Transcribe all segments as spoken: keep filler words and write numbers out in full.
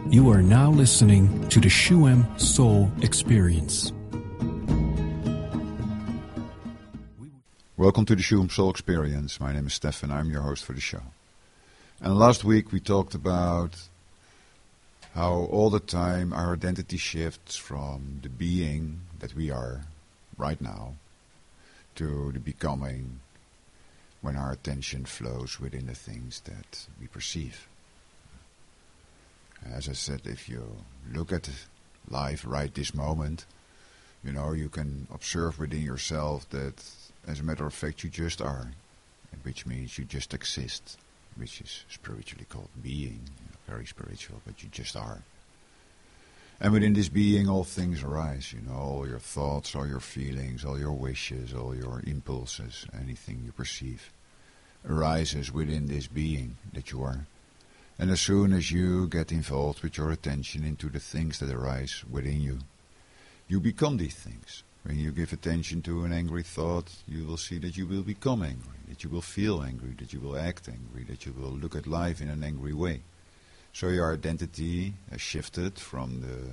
You are now listening to the Shuem Soul Experience. Welcome to the Shuem Soul Experience. My name is Stefan. I'm your host for the show. And last week we talked about how all the time our identity shifts from the being that we are right now to the becoming when our attention flows within the things that we perceive. As I said, if you look at life right this moment, you know, you can observe within yourself that, as a matter of fact, you just are, which means you just exist, which is spiritually called being, you know, very spiritual, but you just are. And within this being, all things arise, you know, all your thoughts, all your feelings, all your wishes, all your impulses, anything you perceive, arises within this being that you are. And as soon as you get involved with your attention into the things that arise within you, you become these things. When you give attention to an angry thought, you will see that you will become angry, that you will feel angry, that you will act angry, that you will look at life in an angry way. So your identity has shifted from the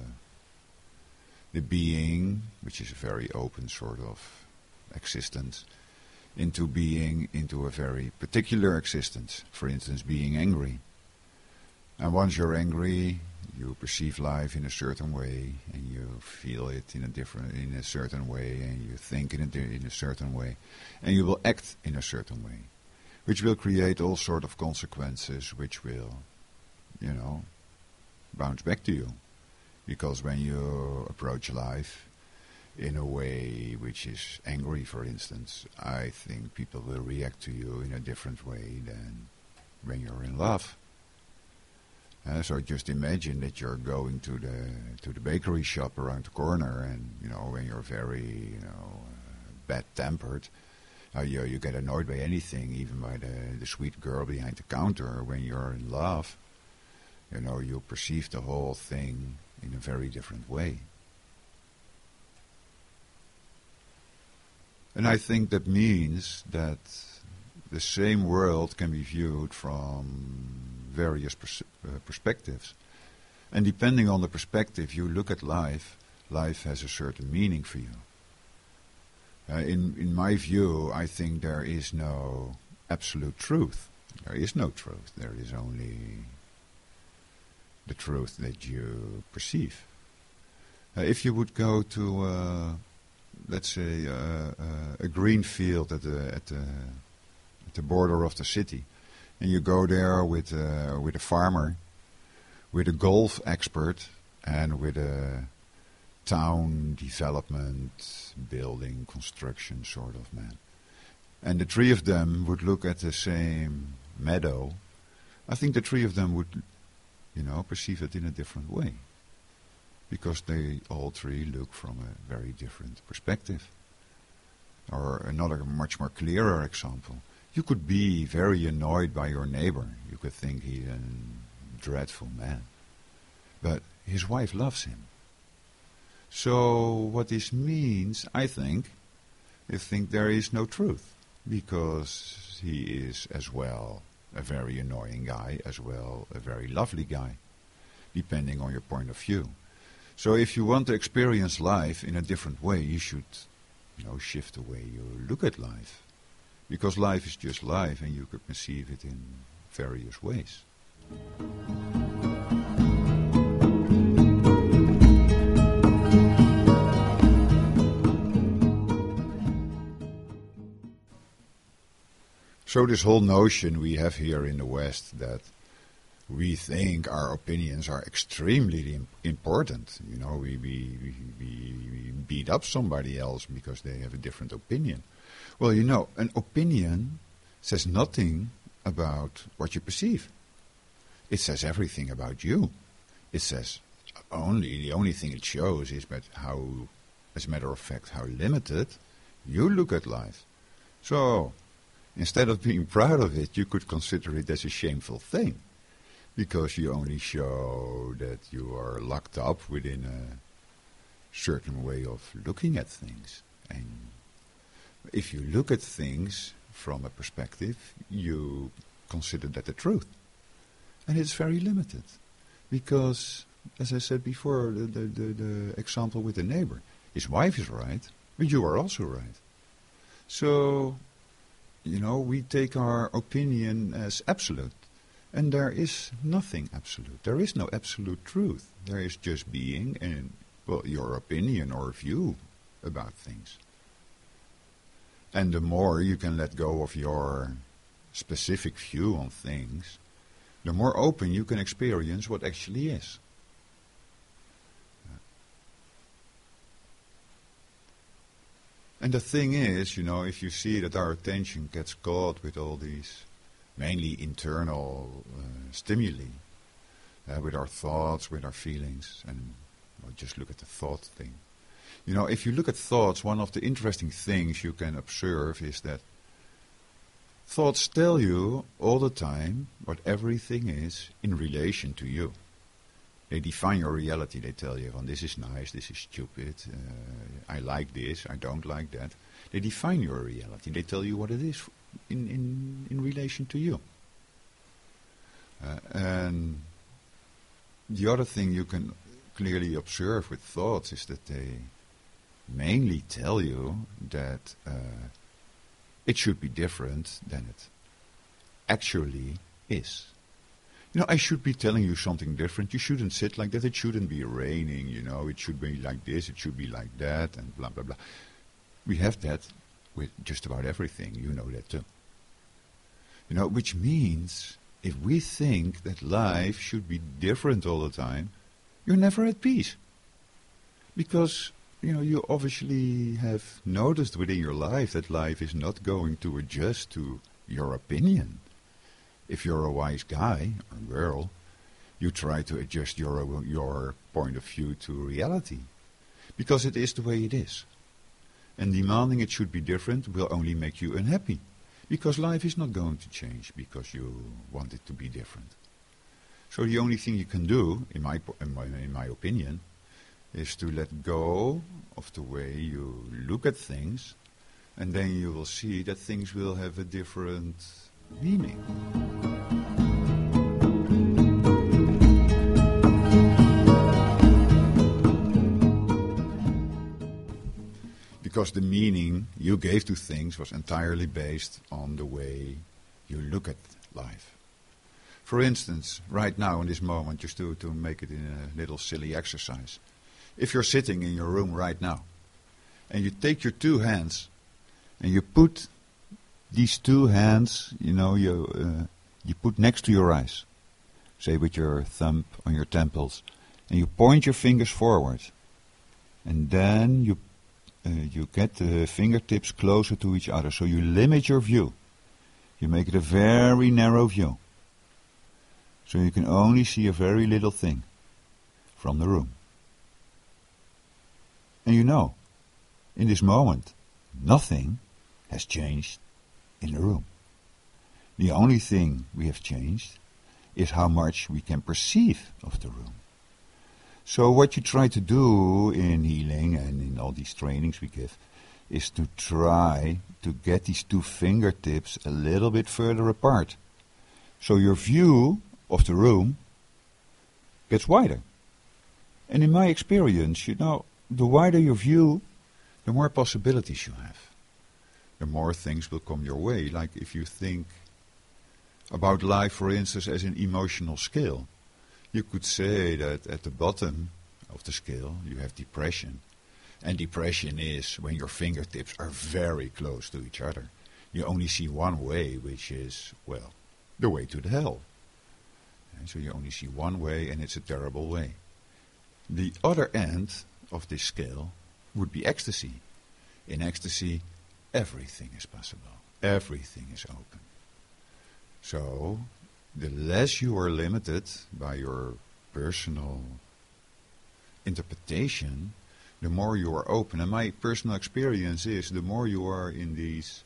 the being, which is a very open sort of existence, into being, into a very particular existence. For instance, being angry. And once you're angry, you perceive life in a certain way, and you feel it in a different, in a certain way, and you think in a, in a certain way, and you will act in a certain way, which will create all sort of consequences, which will, you know, bounce back to you. Because when you approach life in a way which is angry, for instance, I think people will react to you in a different way than when you're in love. Uh, so just imagine that you're going to the to the bakery shop around the corner, and you know when you're very you know uh, bad-tempered, uh, you you get annoyed by anything, even by the the sweet girl behind the counter. When you're in love, you know you perceive the whole thing in a very different way. And I think that means that the same world can be viewed from various pers- uh, perspectives. And depending on the perspective you look at life, life has a certain meaning for you. Uh, in, in my view, I think there is no absolute truth. There is no truth. There is only the truth that you perceive. Uh, if you would go to, uh, let's say, uh, uh, a green field at the, at the, at the border of the city, and you go there with uh, with a farmer, with a golf expert, and with a town development, building, construction sort of man. And the three of them would look at the same meadow. I think the three of them would, you know, perceive it in a different way. Because they all three look from a very different perspective. Or another much more clearer example. You could be very annoyed by your neighbor. You could think he's a dreadful man. But his wife loves him. So what this means, I think, I think there is no truth. Because he is as well a very annoying guy, as well a very lovely guy, depending on your point of view. So if you want to experience life in a different way, you should, you know, shift the way you look at life. Because life is just life, and you could perceive it in various ways. So this whole notion we have here in the West that we think our opinions are extremely important. You know, we, we, we, we beat up somebody else because they have a different opinion. Well, you know, an opinion says nothing about what you perceive. It says everything about you. It says only, the only thing it shows is but how, as a matter of fact, how limited you look at life. So, instead of being proud of it, you could consider it as a shameful thing. Because you only show that you are locked up within a certain way of looking at things. And if you look at things from a perspective, you consider that the truth. And it's very limited. Because, as I said before, the, the, the, the example with the neighbor, his wife is right, but you are also right. So, you know, we take our opinion as absolute. And there is nothing absolute. There is no absolute truth. There is just being and, well, your opinion or view about things. And the more you can let go of your specific view on things, the more open you can experience what actually is. And the thing is, you know, if you see that our attention gets caught with all these mainly internal uh, stimuli, uh, with our thoughts, with our feelings, and well, just look at the thought thing. You know, if you look at thoughts, one of the interesting things you can observe is that thoughts tell you all the time what everything is in relation to you. They define your reality. They tell you, well, this is nice, this is stupid, uh, I like this, I don't like that. They define your reality. They tell you what it is in, in, in relation to you. Uh, and the other thing you can clearly observe with thoughts is that they mainly tell you that uh, it should be different than it actually is. You know, I should be telling you something different. You shouldn't sit like that. It shouldn't be raining, you know. It should be like this. It should be like that, and blah, blah, blah. We have that with just about everything. You know that too. You know, which means if we think that life should be different all the time, you're never at peace. Because, you know, you obviously have noticed within your life that life is not going to adjust to your opinion. If you're a wise guy or girl, you try to adjust your your point of view to reality. Because it is the way it is. And demanding it should be different will only make you unhappy. Because life is not going to change because you want it to be different. So the only thing you can do, in my, in my, in my opinion, is to let go of the way you look at things, and then you will see that things will have a different meaning. Because the meaning you gave to things was entirely based on the way you look at life. For instance, right now in this moment, just to, to make it in a little silly exercise. If you're sitting in your room right now, and you take your two hands, and you put these two hands, you know, you uh, you put next to your eyes, say with your thumb on your temples, and you point your fingers forward, and then you uh, you get the fingertips closer to each other, so you limit your view. You make it a very narrow view, so you can only see a very little thing from the room. And you know, in this moment, nothing has changed in the room. The only thing we have changed is how much we can perceive of the room. So what you try to do in healing and in all these trainings we give is to try to get these two fingertips a little bit further apart. So your view of the room gets wider. And in my experience, you know, the wider your view, the more possibilities you have. The more things will come your way. Like if you think about life, for instance, as an emotional scale, you could say that at the bottom of the scale you have depression. And depression is when your fingertips are very close to each other. You only see one way, which is, well, the way to the hell. And so you only see one way, and it's a terrible way. The other end of this scale would be ecstasy. In ecstasy, everything is possible. Everything is open. So, the less you are limited by your personal interpretation, the more you are open. And my personal experience is the more you are in these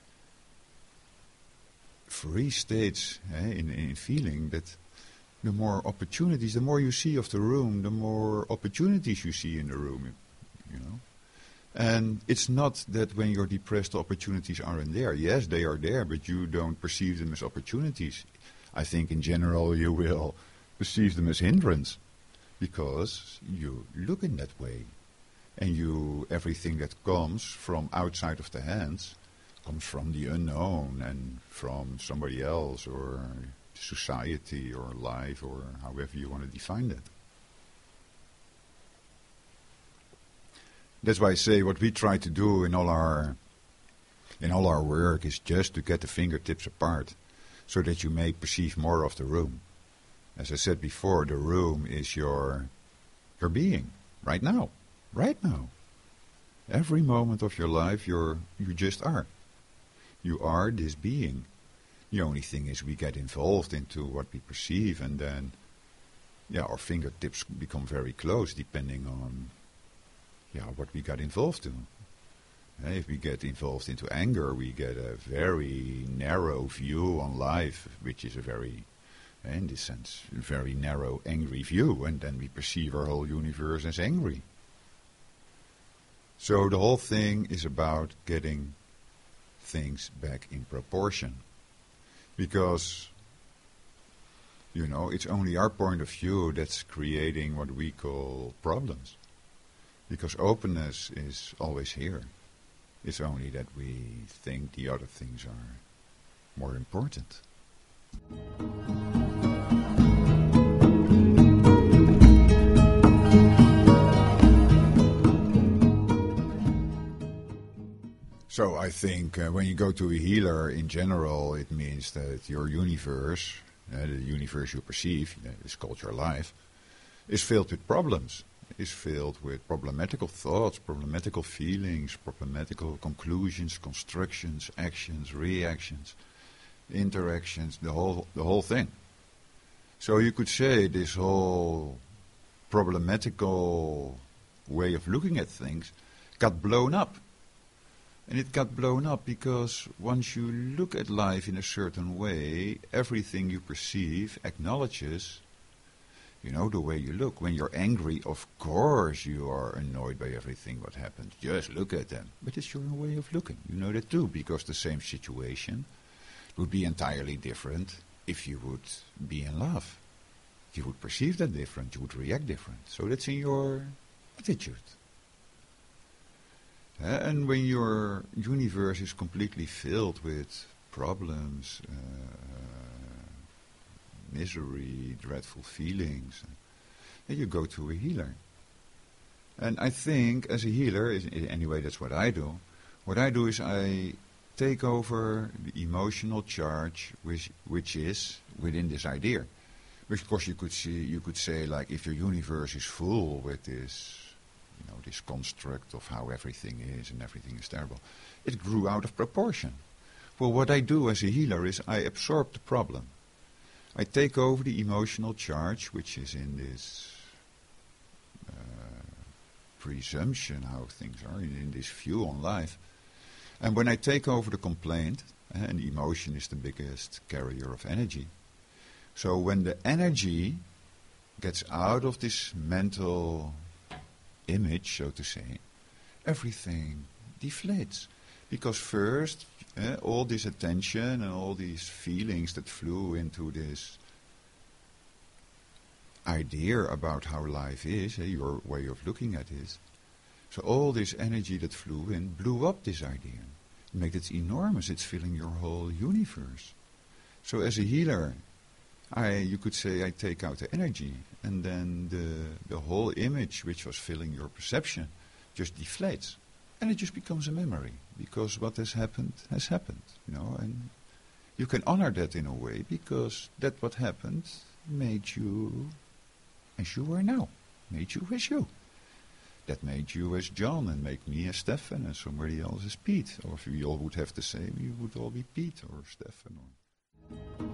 free states, eh, in, in feeling, that the more opportunities, the more you see of the room, the more opportunities you see in the room, you know. And it's not that when you're depressed, the opportunities aren't there. Yes, they are there, but you don't perceive them as opportunities. I think in general you will perceive them as hindrance because you look in that way. And you, everything that comes from outside of the hands comes from the unknown and from somebody else or society or life or however you want to define that. That's why I say what we try to do in all our in all our work is just to get the fingertips apart so that you may perceive more of the room. As I said before, the room is your your being right now. Right now. Every moment of your life you're you just are. You are this being. The only thing is we get involved into what we perceive and then yeah, our fingertips become very close depending on yeah, what we got involved in. Uh, if we get involved into anger, we get a very narrow view on life, which is a very, in this sense, very narrow, angry view, and then we perceive our whole universe as angry. So the whole thing is about getting things back in proportion. Because, you know, it's only our point of view that's creating what we call problems. Because openness is always here. It's only that we think the other things are more important. So I think uh, when you go to a healer in general, it means that your universe, uh, the universe you perceive, uh, is called your life, is filled with problems. Is filled with problematical thoughts, problematical feelings, problematical conclusions, constructions, actions, reactions, interactions, the whole the whole thing. So you could say this whole problematical way of looking at things got blown up. And it got blown up because once you look at life in a certain way, everything you perceive acknowledges, you know, the way you look. When you're angry, of course you are annoyed by everything what happens. Just look at them. But it's your way of looking. You know that too, because the same situation would be entirely different if you would be in love. You would perceive that different. You would react different. So that's in your attitude. Uh, and when your universe is completely filled with problems, uh, misery, dreadful feelings, then you go to a healer. And I think as a healer, is, anyway that's what I do, what I do is I take over the emotional charge which, which is within this idea. Which of course you could see, you could say like if your universe is full with this, you know, this construct of how everything is and everything is terrible, it grew out of proportion. Well, what I do as a healer is I absorb the problem. I take over the emotional charge, which is in this uh, presumption how things are, in, in this view on life. And when I take over the complaint, uh, and emotion is the biggest carrier of energy, so when the energy gets out of this mental image, so to say, everything deflates. Because first, uh, all this attention and all these feelings that flew into this idea about how life is, uh, your way of looking at it, so all this energy that flew in blew up this idea. It made it enormous. It's filling your whole universe. So as a healer, I, you could say I take out the energy, and then the, the whole image which was filling your perception just deflates. And it just becomes a memory, because what has happened has happened, you know, and you can honor that in a way, because that what happened made you as you are now, made you as you. That made you as John, and make me as Stefan, and somebody else as Pete. Or if we all would have the same, you would all be Pete or Stefan. Or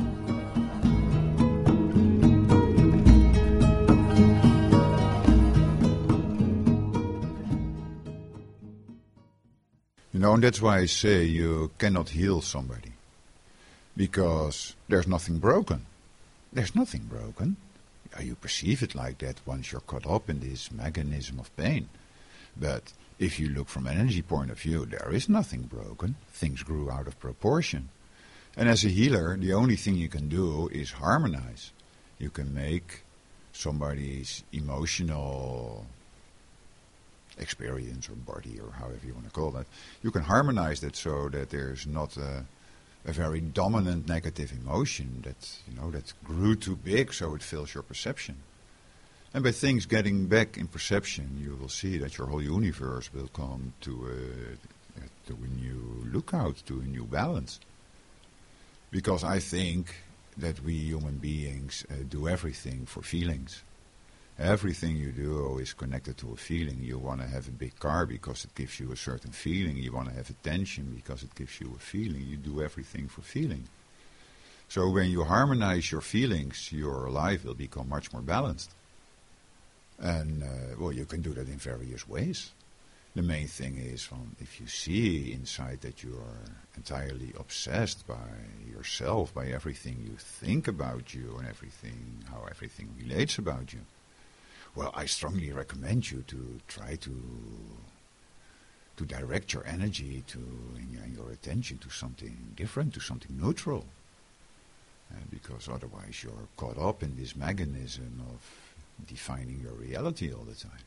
You know, and that's why I say you cannot heal somebody. Because there's nothing broken. There's nothing broken. You perceive it like that once you're caught up in this mechanism of pain. But if you look from an energy point of view, there is nothing broken. Things grew out of proportion. And as a healer, the only thing you can do is harmonize. You can make somebody's emotional experience or body or however you want to call that, you can harmonize that so that there's not a, a very dominant negative emotion that, you know, that grew too big so it fills your perception. And by things getting back in perception, you will see that your whole universe will come to a, to a new lookout, to a new balance. Because I think that we human beings uh, do everything for feelings. Everything you do is connected to a feeling. You want to have a big car because it gives you a certain feeling. You want to have attention because it gives you a feeling. You do everything for feeling. So when you harmonize your feelings, your life will become much more balanced. And, uh, well, you can do that in various ways. The main thing is, um, if you see inside that you are entirely obsessed by yourself, by everything you think about you and everything, how everything relates about you, well, I strongly recommend you to try to to direct your energy to and your, and your attention to something different, to something neutral. Uh, because otherwise you're caught up in this mechanism of defining your reality all the time.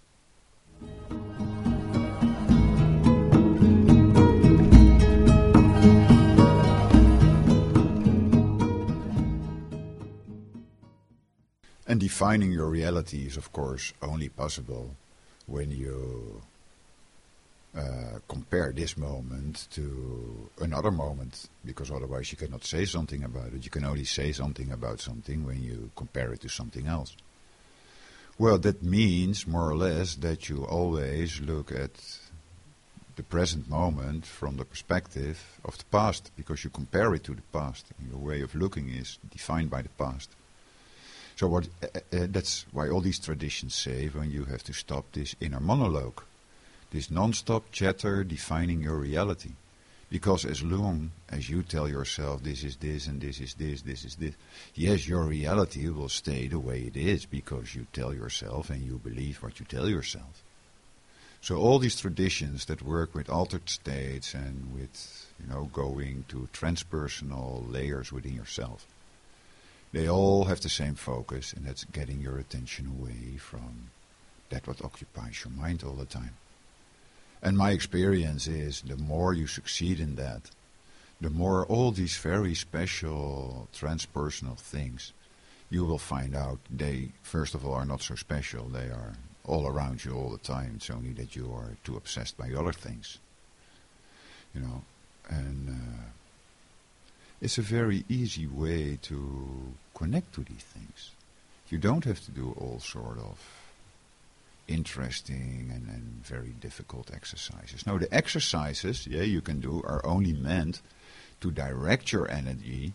And defining your reality is, of course, only possible when you uh, compare this moment to another moment, because otherwise you cannot say something about it. You can only say something about something when you compare it to something else. Well, that means, more or less, that you always look at the present moment from the perspective of the past, because you compare it to the past. And your way of looking is defined by the past. So what, uh, uh, that's why all these traditions say when you have to stop this inner monologue, this non-stop chatter defining your reality. Because as long as you tell yourself this is this and this is this, this is this, yes, your reality will stay the way it is because you tell yourself and you believe what you tell yourself. So all these traditions that work with altered states and with, you know, going to transpersonal layers within yourself, they all have the same focus, and that's getting your attention away from that what occupies your mind all the time. And my experience is the more you succeed in that, the more all these very special transpersonal things, you will find out they, first of all, are not so special. They are all around you all the time. It's only that you are too obsessed by other things. You know, and uh, it's a very easy way to connect to these things. You don't have to do all sort of interesting and, and very difficult exercises. No, the exercises, yeah, you can do are only meant to direct your energy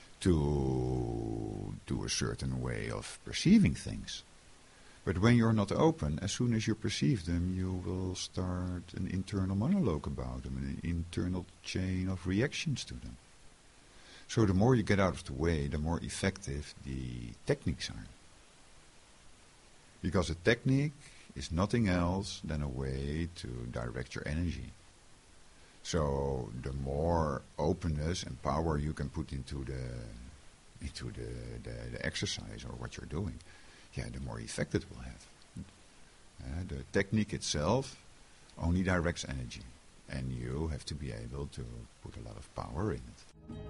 to to a certain way of perceiving things. But when you're not open, as soon as you perceive them, you will start an internal monologue about them, an internal chain of reactions to them. So the more you get out of the way, the more effective the techniques are. Because a technique is nothing else than a way to direct your energy. So the more openness and power you can put into the into the, the, the exercise or what you're doing, yeah, the more effect it will have. Uh, the technique itself only directs energy, and you have to be able to put a lot of power in it.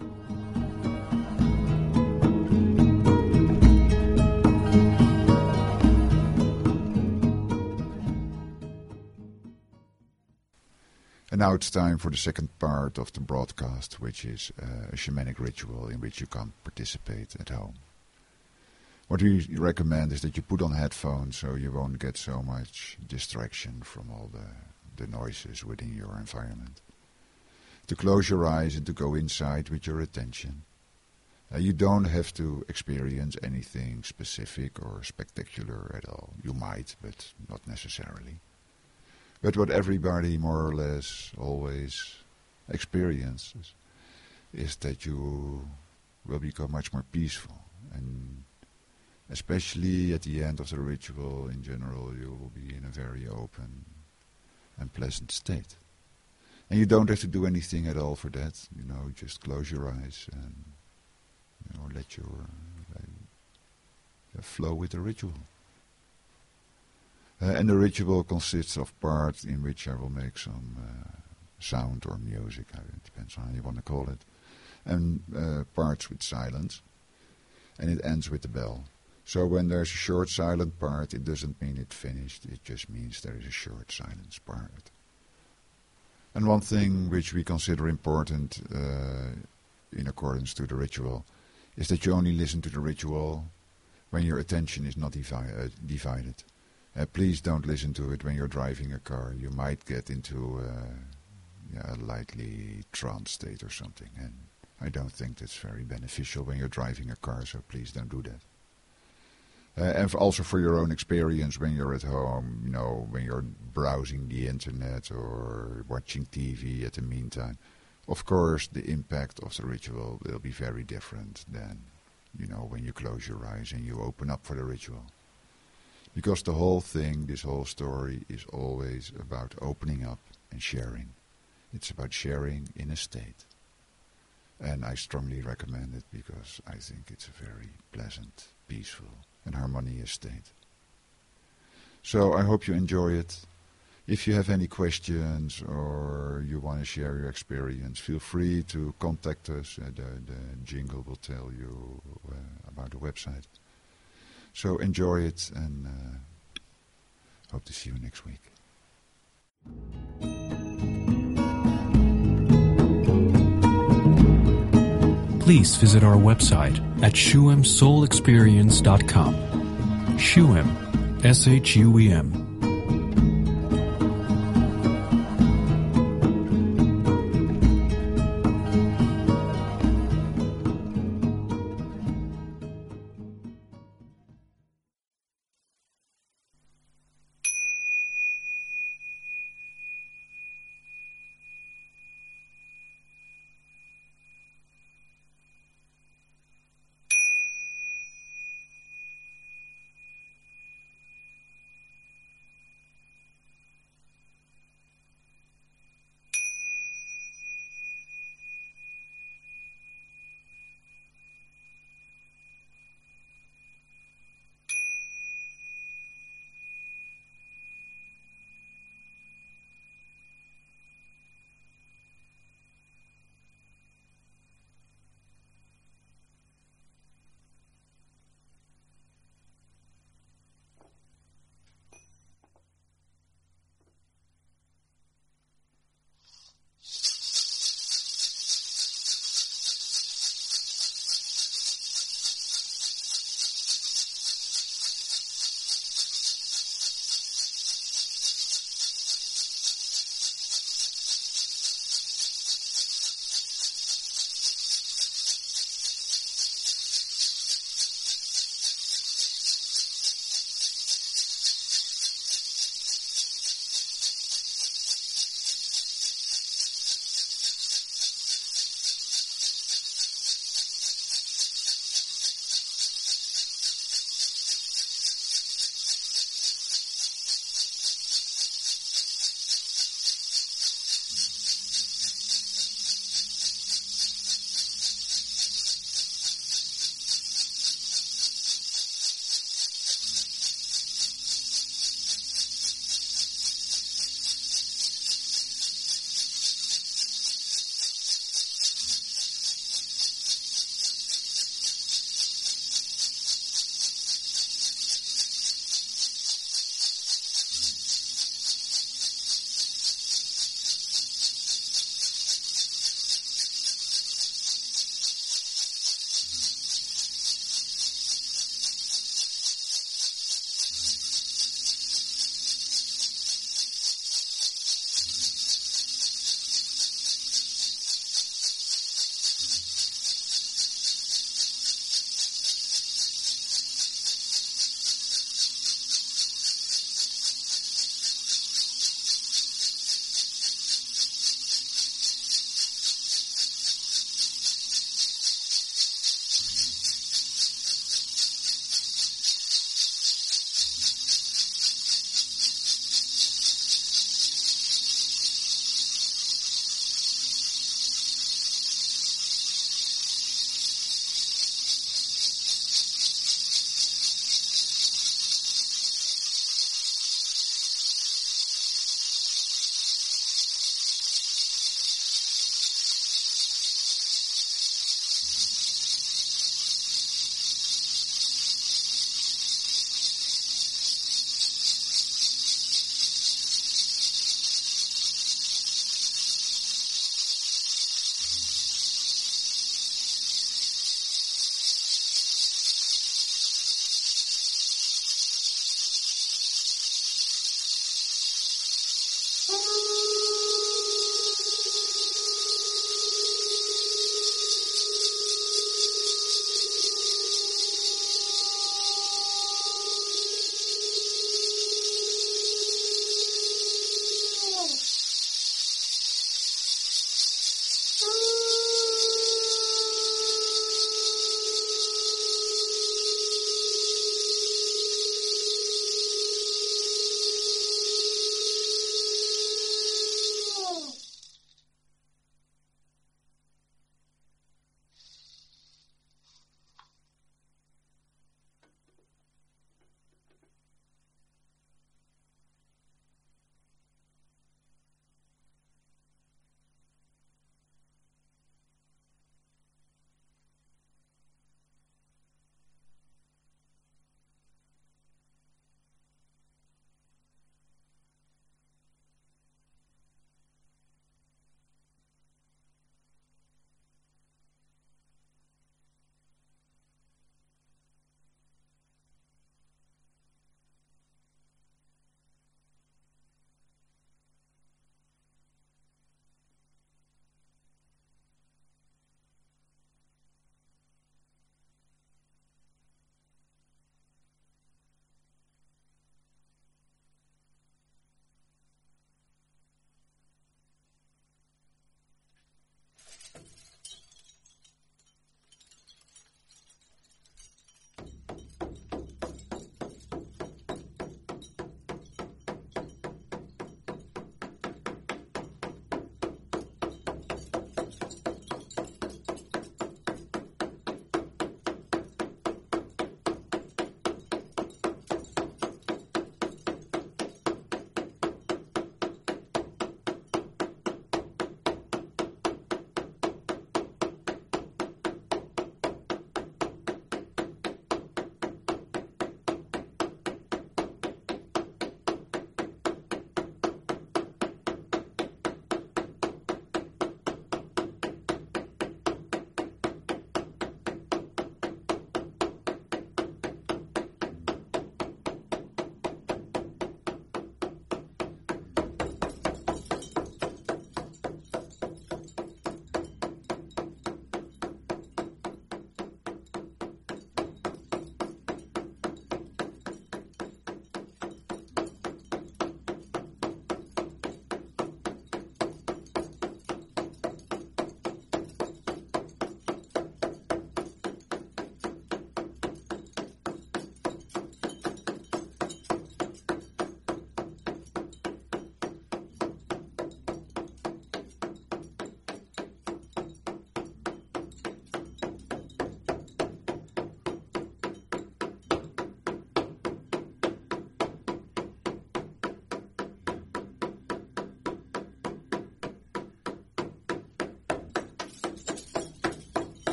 And now it's time for the second part of the broadcast, which is uh, a shamanic ritual in which you can participate at home. What we recommend is that you put on headphones so you won't get so much distraction from all the, the noises within your environment. To close your eyes and to go inside with your attention. Uh, you don't have to experience anything specific or spectacular at all. You might, but not necessarily. But what everybody more or less always experiences is that you will become much more peaceful. And especially at the end of the ritual in general, you will be in a very open and pleasant state. And you don't have to do anything at all for that. You know, just close your eyes and, you know, let your let, uh, flow with the ritual. Uh, and the ritual consists of parts in which I will make some uh, sound or music, uh, it depends on how you want to call it, and uh, parts with silence, and it ends with the bell. So when there's a short silent part, it doesn't mean it's finished, it just means there is a short silence part. And one thing which we consider important uh, in accordance to the ritual is that you only listen to the ritual when your attention is not divi- uh, divided. Uh, please don't listen to it when you're driving a car. You might get into uh, yeah, a lightly trance state or something, and I don't think that's very beneficial when you're driving a car, so please don't do that. Uh, and also for your own experience when you're at home, you know, when you're browsing the internet or watching T V at the meantime, of course the impact of the ritual will be very different than, you know, when you close your eyes and you open up for the ritual. Because the whole thing, this whole story, is always about opening up and sharing. It's about sharing in a state. And I strongly recommend it because I think it's a very pleasant, peaceful and harmonious state. So I hope you enjoy it. If you have any questions or you want to share your experience, feel free to contact us. Uh, the, the jingle will tell you uh, about the website. So enjoy it, and uh, hope to see you next week. Please visit our website at shuem soul experience dot com. Shuem, S H U E M.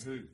Hey.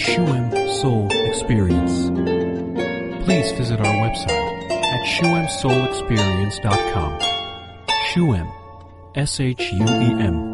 Shuem Soul Experience. Please visit our website at shuem soul experience dot com. Shuem, S H U E M.